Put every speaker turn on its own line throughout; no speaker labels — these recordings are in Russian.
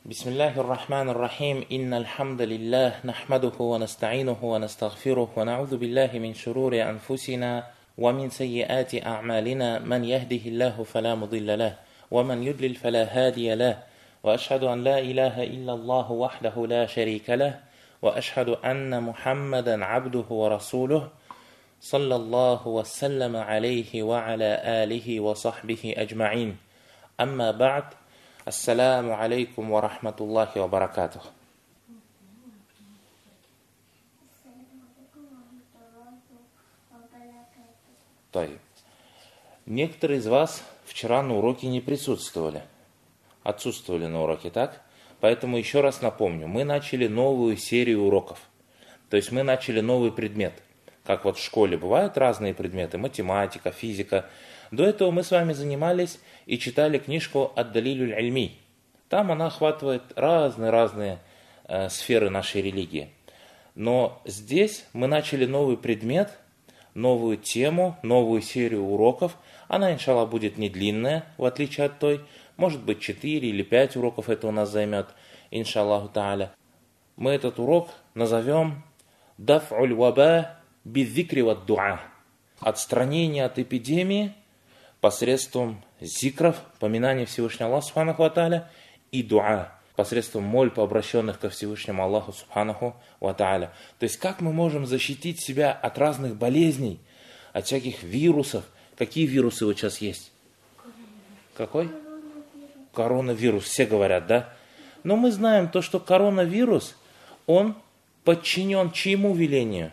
بسم الله الرحمن الرحيم إن الحمد لله نحمده ونستعينه ونستغفره ونعوذ بالله من شرور أنفسنا ومن سيئات أعمالنا من يهده الله فلا مضل له ومن يضلل فلا هادي له وأشهد أن لا إله إلا الله وحده لا شريك له وأشهد أن محمدا عبده ورسوله صلى الله وسلم عليه وعلى آله وصحبه أجمعين أما بعد السلام عليكم ورحمة الله وبركاته. Некоторые из вас вчера на уроке не присутствовали, отсутствовали на уроке, так? Поэтому еще раз напомню, мы начали новую серию уроков, то есть мы начали новый предмет. Как вот в школе бывают разные предметы, математика, физика. До этого мы с вами занимались и читали книжку «Ад-Далилюль Ильми». Там она охватывает разные сферы нашей религии. Но здесь мы начали новый предмет, новую тему, новую серию уроков. Она, иншаллах, будет не длинная, в отличие от той. Может быть, 4 или 5 уроков это у нас займет, иншаллаху тааля. Мы этот урок назовем «Даф'уль ваба бидзикри вад дуа». Отстранение от эпидемии посредством зикров, поминания Всевышнего Аллаха Субханаху ва Тааля, и дуа, посредством мольб, обращенных ко Всевышнему Аллаху Субханаху ва Тааля. То есть, как мы можем защитить себя от разных болезней, от всяких вирусов. Какие вирусы вот сейчас есть? Какой? Коронавирус, все говорят, да? Но мы знаем то, что коронавирус, он подчинен чьему велению?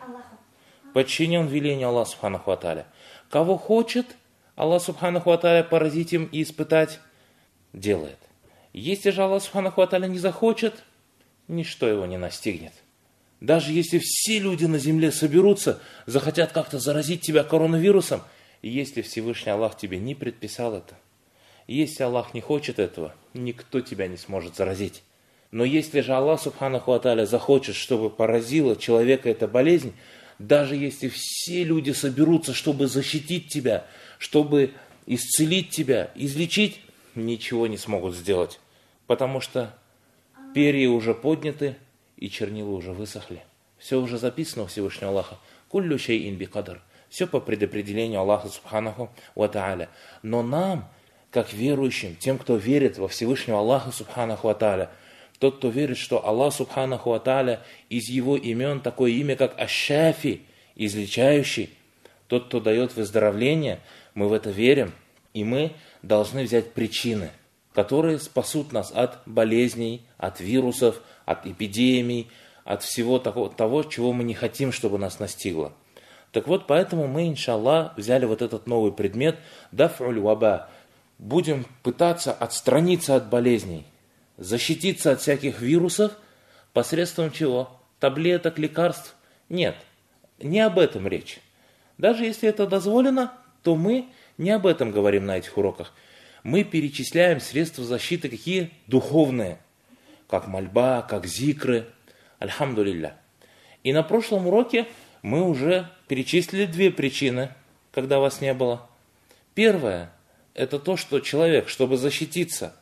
Подчинен велению Аллаха Субханаху ва Тааля. Кого хочет Аллах Субханаху ва Тааля поразить им и испытать, делает. Если же Аллах Субханаху ва Тааля не захочет, ничто его не настигнет. Даже если все люди на земле соберутся, захотят как-то заразить тебя коронавирусом, если Всевышний Аллах тебе не предписал это, если Аллах не хочет этого, никто тебя не сможет заразить. Но если же Аллах Субханаху ва Тааля захочет, чтобы поразила человека эта болезнь, даже если все люди соберутся, чтобы защитить тебя, чтобы исцелить тебя, излечить, ничего не смогут сделать. Потому что перья уже подняты и чернила уже высохли. Все уже записано у Всевышнего Аллаха. Куллю шейин бикадр. Все по предопределению Аллаха Субханаху ва Тааля. Но нам, как верующим, тем, кто верит во Всевышнего Аллаха Субханаху ва Тааля, тот, кто верит, что Аллах Субханаху ва Тааля из его имен такое имя, как Аш-Шафи, излечающий, тот, кто дает выздоровление, мы в это верим, и мы должны взять причины, которые спасут нас от болезней, от вирусов, от эпидемий, от всего того, чего мы не хотим, чтобы нас настигло. Так вот, поэтому мы, иншаллах, взяли вот этот новый предмет «Даф'уль ваба». Будем пытаться отстраниться от болезней, защититься от всяких вирусов посредством чего? Таблеток, лекарств? Нет, не об этом речь. Даже если это дозволено, то мы не об этом говорим на этих уроках. Мы перечисляем средства защиты какие? Духовные, как мольба, как зикры. Альхамдулилля. И на прошлом уроке мы уже перечислили 2 причины, когда вас не было. Первая – это то, что человек, чтобы защититься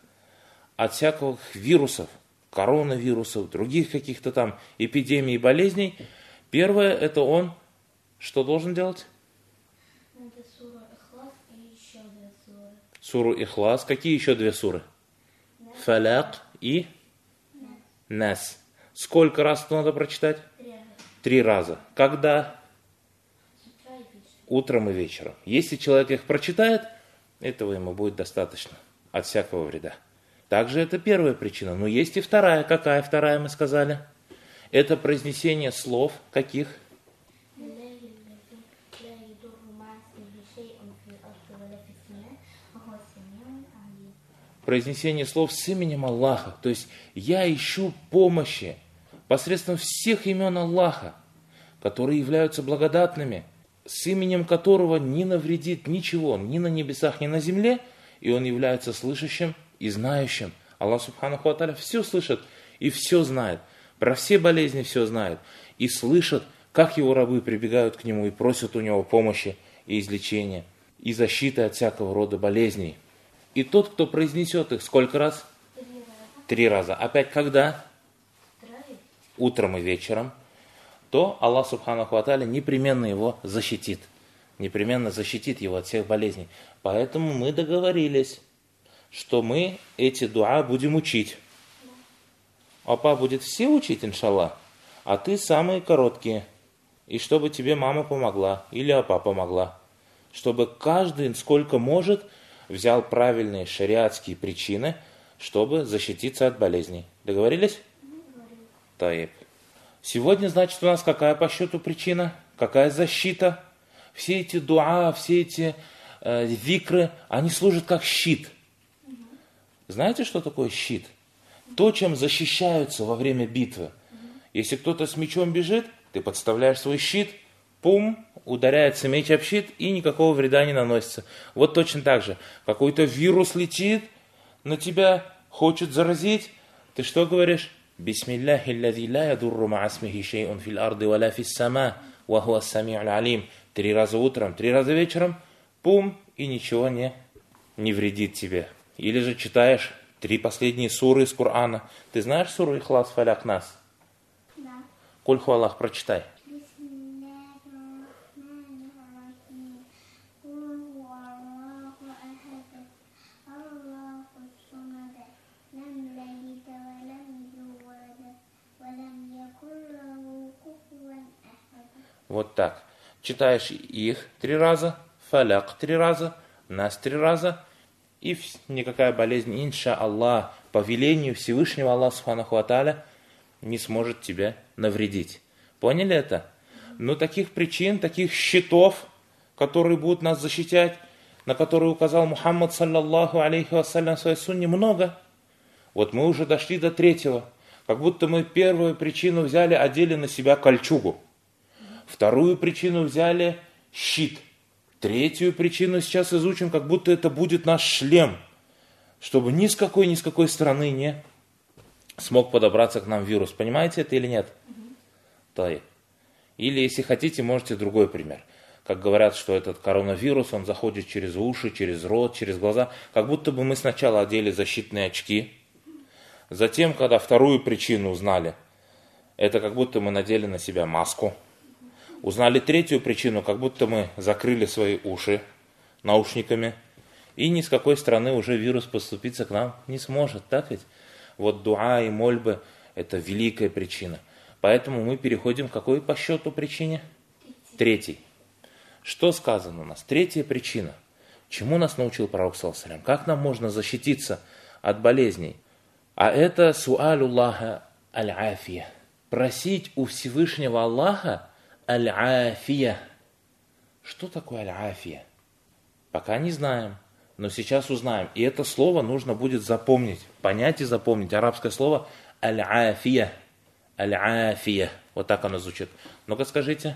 от всяких вирусов, коронавирусов, других каких-то там эпидемий и болезней, первое – это он что должен делать?
Это сура Ихлас и еще 2 суры.
Суру Ихлас. Какие еще 2 суры? Фаляк и Нас. Сколько раз это надо прочитать? 3 раза. Когда? Утром и вечером. Если человек их прочитает, этого ему будет достаточно от всякого вреда. Также это первая причина. Но есть и вторая. Какая вторая, мы сказали? Это произнесение слов каких? Произнесение слов с именем Аллаха. То есть я ищу помощи посредством всех имен Аллаха, которые являются благодатными, с именем которого не навредит ничего, ни на небесах, ни на земле, и он является слышащим и знающим. Аллах Субханаху ва Тааля все слышит и все знает. Про все болезни все знает. И слышит, как его рабы прибегают к нему и просят у него помощи и излечения, и защиты от всякого рода болезней. И тот, кто произнесет их сколько раз? 3 раза. Опять когда?
Траве.
Утром и вечером. То Аллах Субханаху ва Тааля непременно его защитит. Непременно защитит его от всех болезней. Поэтому мы договорились, что мы эти дуа будем учить. Апа будет все учить, иншаллах, а ты самые короткие. И чтобы тебе мама помогла или апа помогла. Чтобы каждый, сколько может, взял правильные шариатские причины, чтобы защититься от болезней. Договорились? Таиб. Сегодня, значит, у нас какая по счету причина? Какая защита? Все эти дуа, все эти зикры, они служат как щит. Знаете, что такое щит? То, чем защищаются во время битвы. Если кто-то с мечом бежит, ты подставляешь свой щит, пум, ударяется меч об щит, и никакого вреда не наносится. Вот точно так же. Какой-то вирус летит на тебя, хочет заразить. Ты что говоришь? Бисмиллахи аллази ла ядурру ма'асмихи шей'ун фил арди ва ла фис сама, ва хуа ас-сами'уль алим. 3 раза утром, 3 раза вечером, пум, и ничего не вредит тебе. Или же читаешь 3 последние суры из Корана. Ты знаешь суру Ихлас, Фалях, Нас?
Да.
Кульху Аллах, прочитай. Вот так. Читаешь их 3 раза, Фалях 3 раза, Нас 3 раза, и никакая болезнь, инша Аллах, по велению Всевышнего Аллаха Субханаху ва Тааля, не сможет тебя навредить. Поняли это? Но таких причин, таких щитов, которые будут нас защищать, на которые указал Мухаммад саллаллаху алейхи вассалям в своей сунне, много. Вот мы уже дошли до 3-го. Как будто мы первую причину взяли, одели на себя кольчугу. Вторую причину взяли щит. 3-ю причину сейчас изучим, как будто это будет наш шлем, чтобы ни с какой стороны не смог подобраться к нам вирус. Понимаете это или нет? Тай. Или, если хотите, можете другой пример. Как говорят, что этот коронавирус, он заходит через уши, через рот, через глаза. Как будто бы мы сначала одели защитные очки. Затем, когда вторую причину узнали, это как будто мы надели на себя маску. Узнали 3-ю причину, как будто мы закрыли свои уши наушниками. И ни с какой стороны уже вирус поступиться к нам не сможет. Так ведь? Вот дуа и мольбы – это великая причина. Поэтому мы переходим к какой по счету причине? 3-й. Что сказано у нас? 3-я причина. Чему нас научил пророк саллаллаху алейхи ва саллям? Как нам можно защититься от болезней? А это суалюллаха аль-афия. Просить у Всевышнего Аллаха аль-афия. Что такое аль-афия? Пока не знаем, но сейчас узнаем. И это слово нужно будет запомнить, понять и запомнить. Арабское слово аль-афия. Аль-афия. Вот так оно звучит. Ну-ка скажите.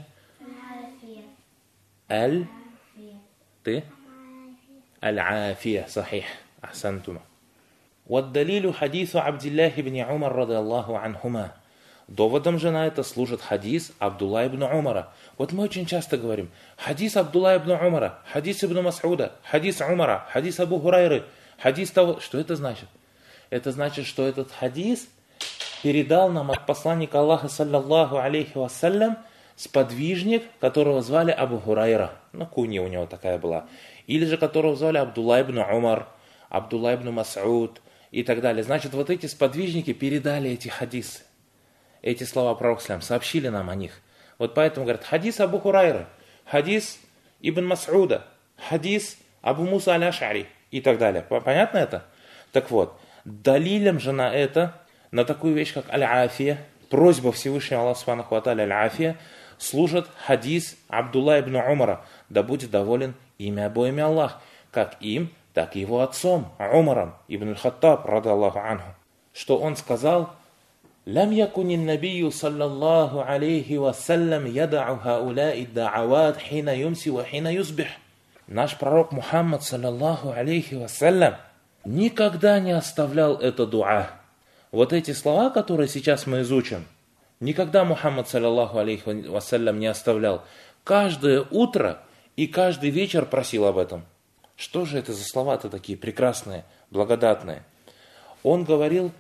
Аль. Ты? Аль-афия. Сахих. Ахсантума. والدليل حديث عبد الله بن عمر رضي الله عنهما. Доводом же на это служит хадис Абдулла ибн Умара. Вот мы очень часто говорим, хадис Абдулла ибн Умара, хадис ибн Мас'уда, хадис Умара, хадис Абу Хурайры, хадис того. Что это значит? Это значит, что этот хадис передал нам от посланника Аллаха, саллаллаху алейхи вассалям, сподвижник, которого звали Абу Хурайра. Ну, кунья у него такая была. Или же которого звали Абдулла ибн Умар, Абдулла ибн Мас'уд и так далее. Значит, вот эти сподвижники передали эти хадисы. Эти слова пророка саллаллаху алейхи ва саллям, сообщили нам о них. Вот поэтому говорят, хадис Абу Хурайра, хадис Ибн Мас'уда, хадис Абу Муса аль-Аш'ари и так далее. Понятно это? Так вот, далилем же на это, на такую вещь, как аль-афия, просьба Всевышнего Аллаха субханаху ва тааля аль-афия, служит хадис Абдулла ибн Умара, да будет доволен ими обоими Аллах, как им, так и его отцом, Умаром ибн аль-Хаттаб, рады Аллаху анху, что он сказал: «Лям якунин набию саллаллаху алейхи вассалям ядау хауляи да'ават хина юмси ва хина юсбих». Наш пророк Мухаммад саллаллаху алейхи вассалям никогда не оставлял это дуа. Вот эти слова, которые сейчас мы изучим, никогда Мухаммад саллаллаху алейхи вассалям не оставлял. Каждое утро и каждый вечер просил об этом. Что же это за слова-то такие прекрасные, благодатные? Он говорил: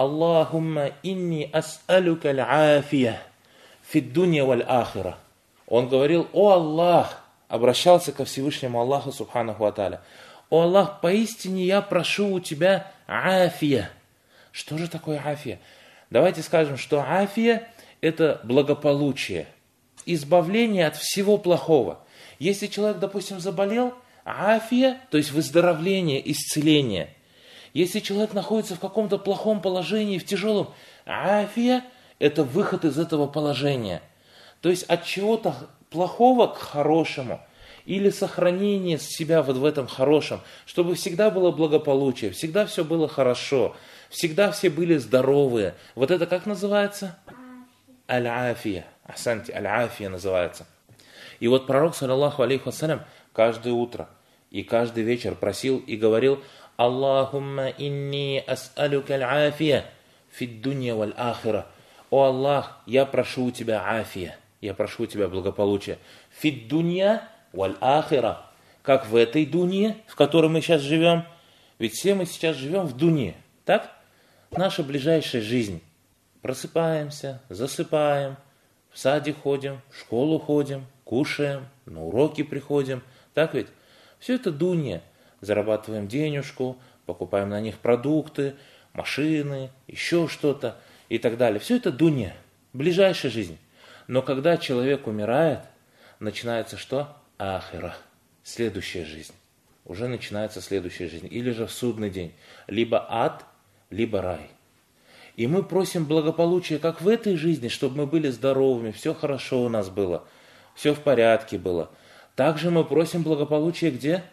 Аллахумма инни ас'алюка аль-афия фид дунья валь ахира. Он говорил: о Аллах, обращался ко Всевышнему Аллаху субханаху ва тааля: о Аллах, поистине я прошу у тебя афия. Что же такое афия? Давайте скажем, что афия – это благополучие, избавление от всего плохого. Если человек, допустим, заболел, афия, то есть выздоровление, исцеление. Если человек находится в каком-то плохом положении, в тяжелом, афия – это выход из этого положения. То есть от чего-то плохого к хорошему, или сохранение себя вот в этом хорошем, чтобы всегда было благополучие, всегда все было хорошо, всегда все были здоровые. Вот это как называется? Аль-афия. Ахсанти, аль-афия называется. И вот пророк, саллаллаху алейхи вассалям, каждое утро и каждый вечер просил и говорил: Аллахумма инни ас'алюка аль-афия фид дунья валь ахира. О Аллах, я прошу у тебя афия, я прошу у тебя благополучия. Фид дунья валь ахира. Как в этой дунье, в которой мы сейчас живем. Ведь все мы сейчас живем в дунье. Так? Наша ближайшая жизнь. Просыпаемся, засыпаем, в саде ходим, в школу ходим, кушаем, на уроки приходим. Так ведь? Все это дунья. Зарабатываем денежку, покупаем на них продукты, машины, еще что-то и так далее. Все это дунья, ближайшая жизнь. Но когда человек умирает, начинается что? Ахира. Следующая жизнь. Уже начинается следующая жизнь. Или же в судный день. Либо ад, либо рай. И мы просим благополучия, как в этой жизни, чтобы мы были здоровыми, все хорошо у нас было, все в порядке было. Также мы просим благополучия где?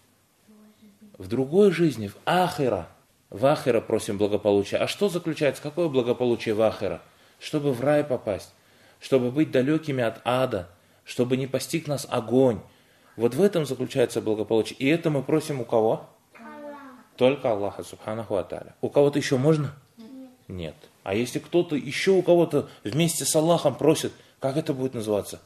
В другой жизни, в ахира. В ахира просим благополучия. А что заключается? Какое благополучие в ахира? Чтобы в рай попасть, чтобы быть далекими от ада, чтобы не постиг нас огонь. Вот в этом заключается благополучие. И это мы просим у кого? Только Аллаха, субханаху ва тааля. У кого-то еще можно? Нет. А если кто-то еще у кого-то вместе с Аллахом просит, как это будет называться?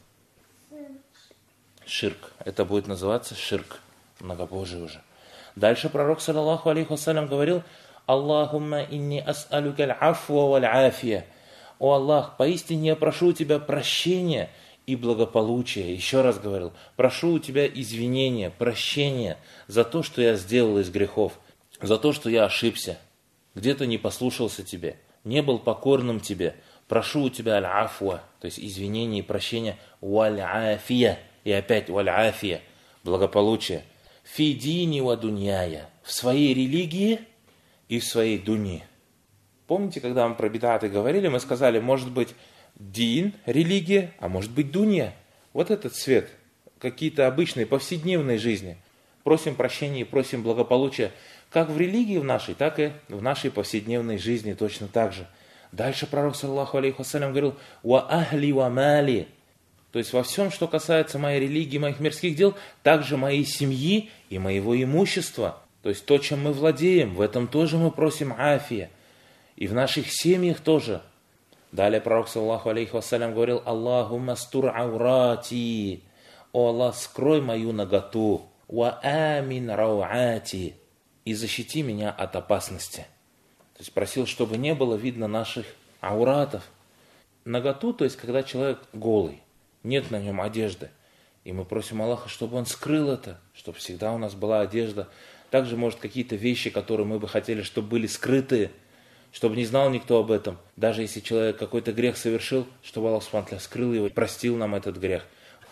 Ширк. Это будет называться ширк. Многобожие уже. Дальше пророк, саллаллаху алейхи вассалям, говорил: Аллахумма инни ас'алюка аль-афва валь-афия. О Аллах, поистине я прошу у тебя прощения и благополучия. Еще раз говорил, прошу у тебя извинения, прощения за то, что я сделал из грехов, за то, что я ошибся, где-то не послушался тебе, не был покорным тебе. Прошу у тебя аль-афва, то есть извинения и прощения, валь-афия, и опять валь-афия, благополучие. Фи дини ва дуньяя, в своей религии и в своей дуни. Помните, когда мы про бидаты говорили, мы сказали, может быть дин, религия, а может быть дунья. Вот этот цвет, какие-то обычные, повседневной жизни. Просим прощения и просим благополучия, как в религии в нашей, так и в нашей повседневной жизни точно так же. Дальше пророк, саллаллаху алейхи вассалям, говорил: «Ва ахли ва мали». То есть во всем, что касается моей религии, моих мирских дел, также моей семьи и моего имущества. То есть то, чем мы владеем, в этом тоже мы просим афия. И в наших семьях тоже. Далее пророк, саллаллаху алейхи вассалям, говорил: «Аллахумма стур аурати». О Аллах, скрой мою наготу. «Ва амин рауати». И защити меня от опасности. То есть просил, чтобы не было видно наших ауратов. Наготу, то есть когда человек голый, нет на нем одежды. И мы просим Аллаха, чтобы Он скрыл это, чтобы всегда у нас была одежда. Также, может, какие-то вещи, которые мы бы хотели, чтобы были скрытые, чтобы не знал никто об этом. Даже если человек какой-то грех совершил, чтобы Аллах субхану ва тааля скрыл его, простил нам этот грех.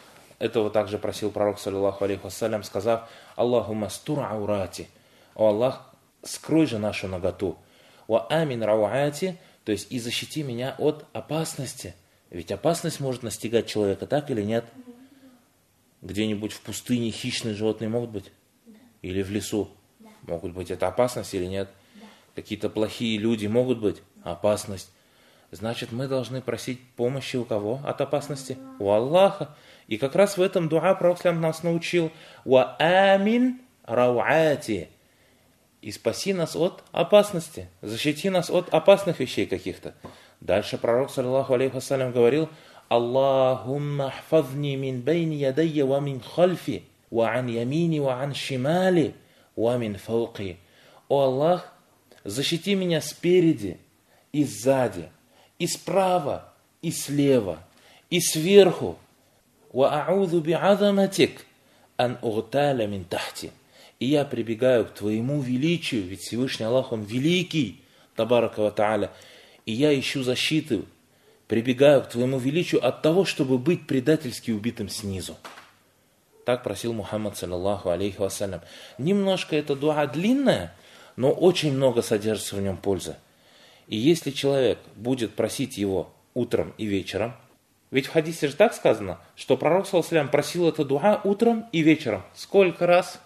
Этого также просил пророк, саллаллаху алейхи вассалям, сказав: «Аллахумма стур аурати». О Аллах, скрой же нашу наготу. «Ва амин рауати», то есть и защити меня от опасности. Ведь опасность может настигать человека, так или нет? Где-нибудь в пустыне хищные животные могут быть? Да. Или в лесу? Да. Могут быть. Это опасность или нет? Да. Какие-то плохие люди могут быть? Опасность. Значит, мы должны просить помощи у кого от опасности? У Аллаха. И как раз в этом дуа пророк нас научил. «Ва амин рауати». И спаси нас от опасности. Защити нас от опасных вещей каких-то. Дальше пророк, саллаллаху алейхи вассалям, говорил: «Аллахумма ахфазни мин байна ядайя ва мин хальфи, ва ан ямини ва ан шимали, ва мин фауки». О Аллах, защити меня спереди, и сзади, и справа, и слева, и сверху. وَأَعُوذُ بِعَظَمَتِكَ أَنْ أُغْتَالَ مِنْ تَحْتِ. И я прибегаю к Твоему величию, ведь Всевышний Аллах, Он великий, табарака ва тааля, и я ищу защиты, прибегаю к Твоему величию от того, чтобы быть предательски убитым снизу. Так просил Мухаммад, саллаллаху алейхи вассалям. Немножко эта дуа длинная, но очень много содержится в нем пользы. И если человек будет просить его утром и вечером, ведь в хадисе же так сказано, что пророк, саллаллаху алейхи вассалям, просил это дуа утром и вечером. Сколько раз?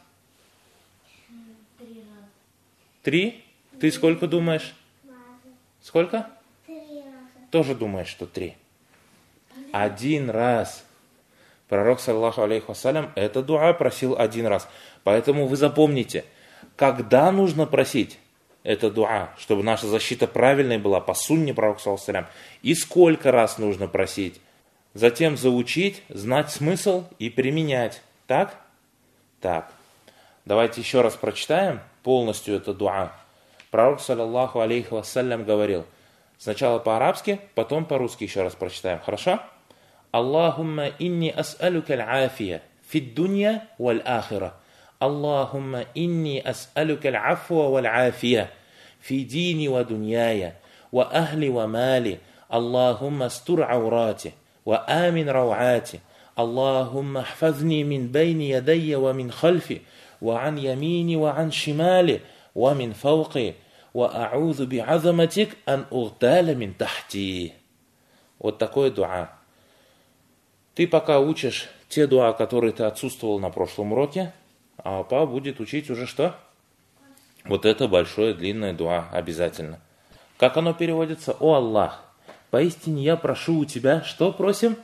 3 раза.
3? Ты сколько думаешь? Сколько?
3 раза.
Тоже думаешь, что 3. 1 раз. Пророк, саллаллаху алейхи вассалям, это дуа просил 1 раз. Поэтому вы запомните, когда нужно просить это дуа, чтобы наша защита правильной была, по сунне пророка, саллаллаху алейхи вассалям, и сколько раз нужно просить. Затем заучить, знать смысл и применять. Так? Так. Давайте еще раз прочитаем полностью это дуа. Пророк, саллаллаху алейхи вассалям, говорил, сначала по-арабски, потом по-русски еще раз прочитаем. Хорошо? Аллахумма инни ас'алюка аль-афия фид дунья валь ахира. Аллахумма инни ас'алюка аль-афва валь афия фи дини ва дуньяя ва ахли ва мали. Аллахумма стур аурати ва амин рауати. Аллахумма ахфазни мин байни ядайя ва мин хальфи ва ан ямини ва ан шимали ва мин фауqi ва а'удhu би'азаматик ан угталя мин тахти. Вот такое дуа. Ты пока учишь те дуа, которые ты отсутствовал на прошлом уроке, а папа будет учить уже что? Вот это большое длинное дуа обязательно. Как оно переводится? О Аллах, поистине я прошу у тебя, что просим?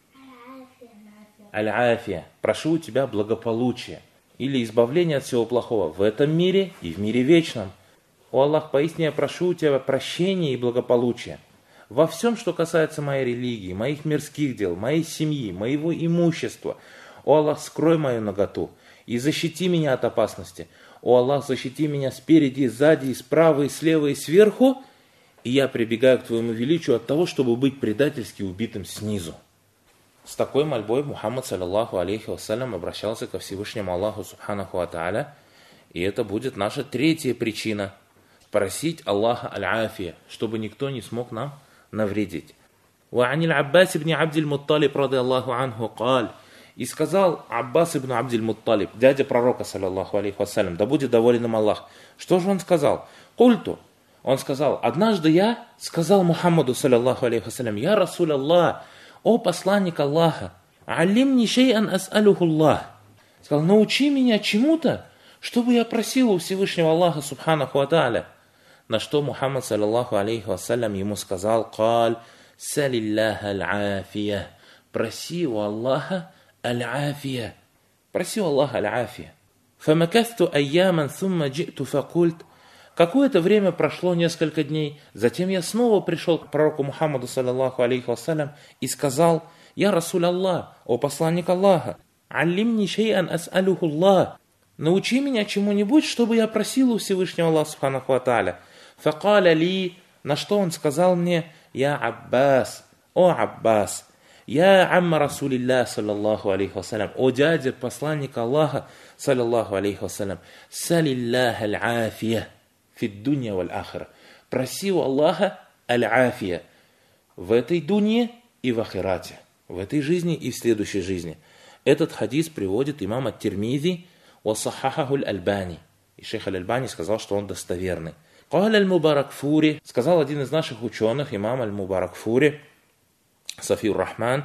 Аль-афия. Прошу у тебя благополучие или избавление от всего плохого в этом мире и в мире вечном. О Аллах, поистине я прошу у тебя прощения и благополучия во всем, что касается моей религии, моих мирских дел, моей семьи, моего имущества. О Аллах, скрой мою наготу и защити меня от опасности. О Аллах, защити меня спереди, сзади, справа, и слева, и сверху. И я прибегаю к Твоему величию от того, чтобы быть предательски убитым снизу. С такой мольбой Мухаммад, саллаллаху алейхи вассалям, обращался ко Всевышнему Аллаху, субханаху ва тааля. И это будет наша третья причина. Просить Аллаха аль-афия, чтобы никто не смог нам навредить. وعن العباس بن عبد المطلب رضي الله عنه قال. И сказал Аббас ибн Абдиль Мутталиб, дядя пророка, саллаллаху алейхи вассалям, да будет доволен им Аллах. Что же он сказал? Культу. Он сказал, однажды я сказал Мухаммаду, саллаллаху алейхи вассалям, я Расуль Аллах, о посланник Аллаха, алимни шей'ан ас'алюху Аллах. Сказал, научи меня чему-то, чтобы я просил у Всевышнего Аллаха, субханаху ва тааля. На что Мухаммад, саллаллаху алейхи вассалям, ему сказал, «Каль, салиллаха аль-афия». Проси у Аллаха аль-афия. Проси у Аллаха аль-афия. «Фамакафту айяман сумма джиту факульт». Какое-то время прошло, несколько дней. Затем я снова пришел к пророку Мухаммаду, саллаллаху алейхи вассалям, и сказал, «Я Расуль Аллах, о посланник Аллаха, алимни шей'ан ас'алюху Аллах». Научи меня чему-нибудь, чтобы я просил у Всевышнего Аллаха, субханаху ва тааля. Факаля ли, на что он сказал мне, я Аббас, о Аббас, я амма Расулиллах, саллаллаху алейхи вассалям, о дядя посланника Аллаха, саллаллаху алейхи вассалям, салиллах аль-афия, фид дунья валь ахира. Проси у Аллаха аль-афия в этой дунье и в ахирате, в этой жизни и в следующей жизни. Этот хадис приводит имам ат-Тирмизи ва сахахаху аль-Альбани. И шейх аль-Альбани сказал, что он достоверный. قال المباركفوري, сказал один из наших ученых, имам аль-Мубаракфури, Сафиур Рахман,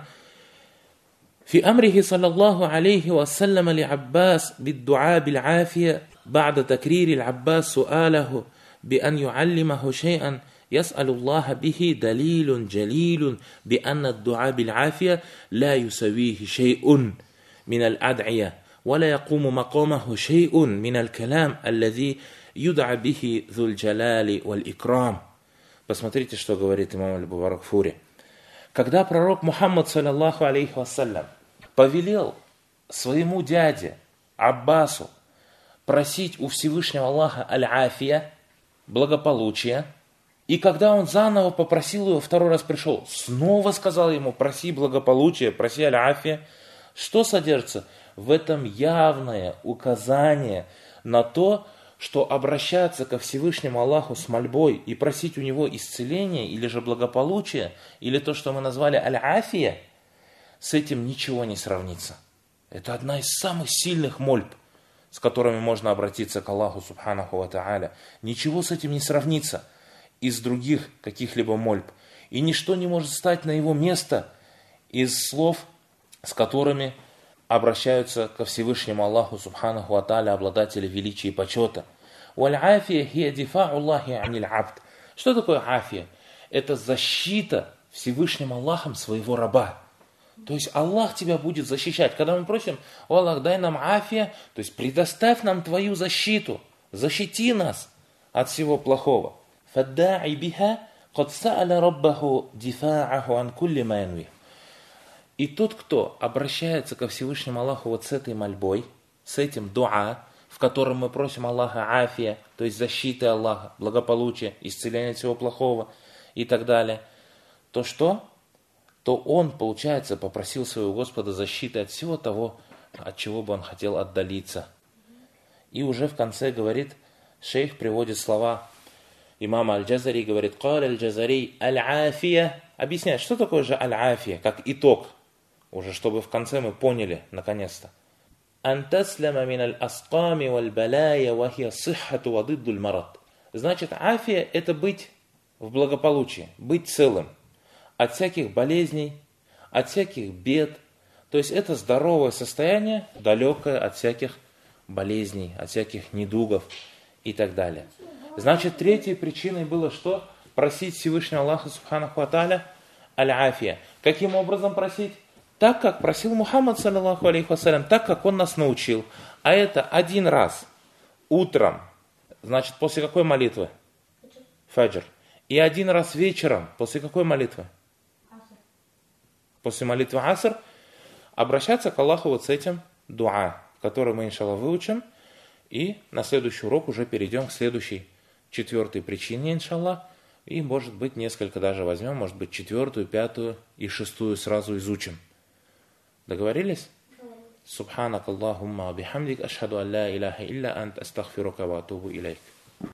في أمره صلى الله عليه وسلم لعباس بالدعاء بالعافية بعد تكرير العباس سؤاله بأن يعلمه شيئا يسأل الله به دليل جليل بأن الدعاء بالعافية لا يسويه شيء من الأدعية ولا يقوم مقامه شيء من الكلام الذي юд'a бихи зуль джаляли валь икрам. Посмотрите, что говорит имам аль-Мубаракфури. Когда пророк Мухаммад, саллаллаху алейхи вассалям, повелел своему дяде Аббасу просить у Всевышнего Аллаха аль-афия, благополучия, И когда он заново попросил его, второй раз пришел, снова сказал ему, проси благополучия, проси аль-афия. Что содержится? В этом явное указание на то, что обращаться ко Всевышнему Аллаху с мольбой и просить у него исцеления, или же благополучия, или то, что мы назвали аль-афия, с этим ничего не сравнится. Это одна из самых сильных мольб, с которыми можно обратиться к Аллаху Субханаху ва Тааля. Ничего с этим не сравнится из других каких-либо мольб. И ничто не может стать на его место из слов, с которыми обращаются ко Всевышнему Аллаху Субханаху ва Тааля, обладателю величия и почета. «Валь-афия хия дифа'у Аллахи аниль абд». Что такое афия? Это защита Всевышним Аллахом своего раба. То есть Аллах тебя будет защищать. Когда мы просим: «О Аллах, дай нам афия», то есть предоставь нам твою защиту, защити нас от всего плохого. «Фадда'и биха кад са'аля раббаху дифа'аху ан кулли ма янви». И тот, кто обращается ко Всевышнему Аллаху вот с этой мольбой, с этим дуа, в котором мы просим Аллаха афия, то есть защиты Аллаха, благополучия, исцеления от всего плохого и так далее, то что? То он, получается, попросил своего Господа защиты от всего того, от чего бы он хотел отдалиться. И уже в конце говорит, шейх приводит слова имама Аль-Джазари, говорит: «Каля Аль-Джазари аль-афия». Объясняет, что такое же аль-афия, как итог, уже чтобы в конце мы поняли, наконец-то. «Ан таслама мин аль-асками валь-балая вахия сиххату вадиддуль марад». Значит, афия – это быть в благополучии, быть целым от всяких болезней, от всяких бед. То есть это здоровое состояние, далекое от всяких болезней, от всяких недугов и так далее. Значит, третьей причиной было что? Просить Всевышнего Аллаха Субханаху ва Тааля аль-афия. Каким образом просить? Так, как просил Мухаммад, саллаллаху алейхи вассалям, так, как он нас научил. А это один раз утром, значит, после какой молитвы? Фаджр. И один раз вечером, после какой молитвы? После молитвы аср, обращаться к Аллаху вот с этим дуа, который мы, иншаллах, выучим. И на следующий урок уже перейдем к следующей, четвертой причине, иншаллах. И, может быть, несколько даже возьмем, может быть, четвертую, пятую и шестую сразу изучим. Договорились? Субханак Аллахумма бихамдик, ашхаду ан ла илляха илля ант, астагфирука ва атубу илейк.